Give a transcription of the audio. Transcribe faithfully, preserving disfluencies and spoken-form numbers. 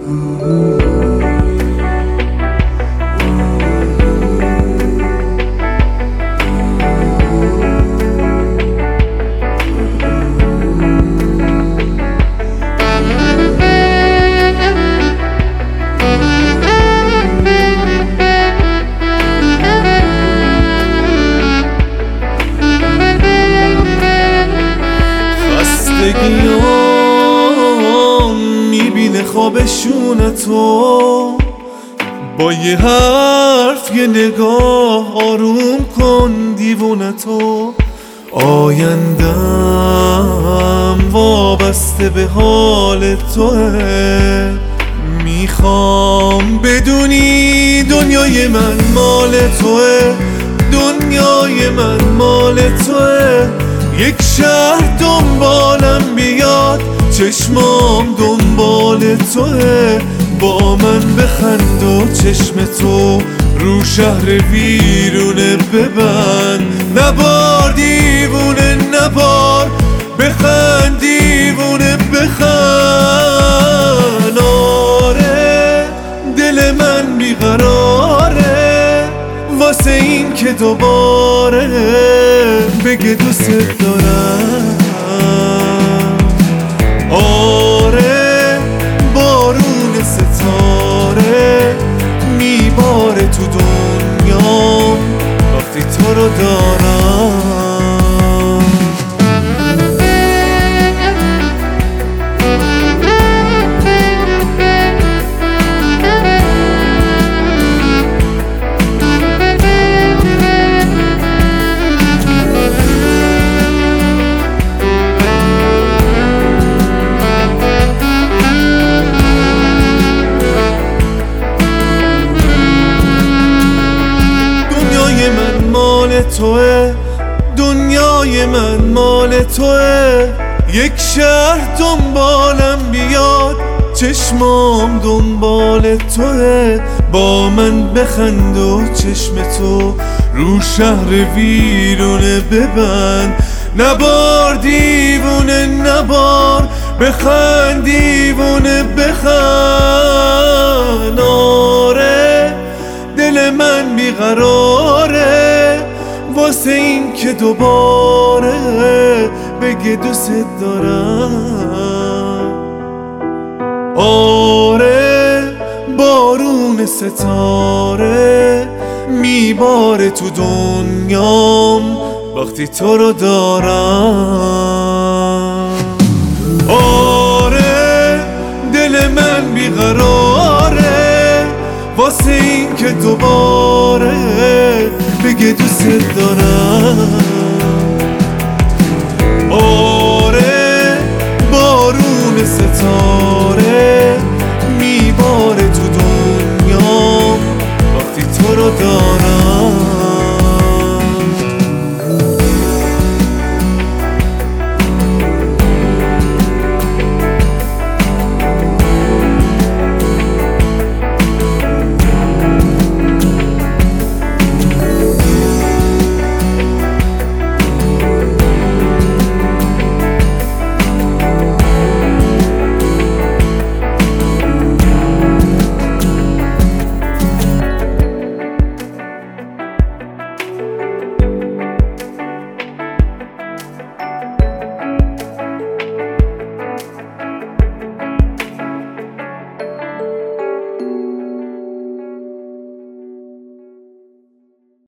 خستگیام میبینه خوابشون تو، با یه حرف یه نگاه آروم کن دیوونه تو. آیندم وابسته به حال توه، میخوام بدونی دنیای من مال توه، دنیای من مال توه. یک شهر دنبالم بیاد، چشمام دنبال توه، با من بخند و چشم تو رو شهر ویرونه ببند. نبار دیوونه نبار، بخند دیوونه بخند. آره دل من بیقراره واسه این که دوباره بگه دوست دارم. آره بارون ستاره میباره تو دنیا وقتی تو رو دارم. توه دنیای من مال توه، یک شهر دنبالم بیاد، چشمام دنبال توه، با من بخند و چشم تو رو شهر ویرونه ببند. نبار دیوونه نبار، بخند دیوونه بخند. آره دل من بیقراره واسه این که دوباره بگه دوست دارم. آره بارون ستاره میباره تو دنیام وقتی تو رو دارم. آره دل من بیقراره واسه این که دوباره بگه دوست دارم. آره بارون ستاره میباره تو دنیا وقتی تو رو دارم.